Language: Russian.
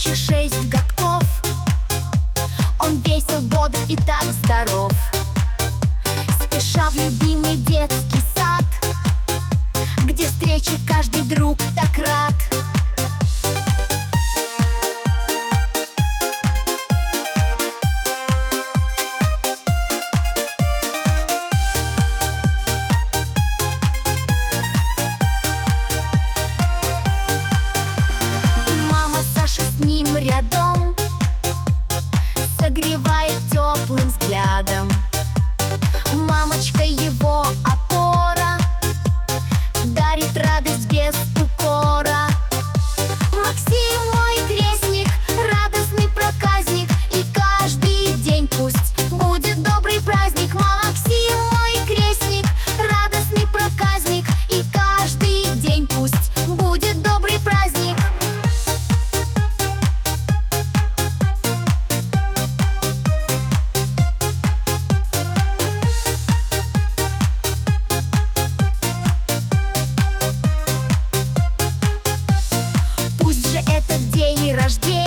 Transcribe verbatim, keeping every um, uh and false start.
ночи шесть годков. Он весел, бодр и так здоров. Спеша в любимый детский сад, где встречи каждый друг так рад. С ним рядом согревает теплым взглядом. Мамочка его опора, дарит радость без укора. Максим мой крестник, радостный проказник, и каждый день пусть будет добрый праздник. Максим мой крестник, радостный проказник, и каждый день пусть будет добрый праздник. Этот день рождения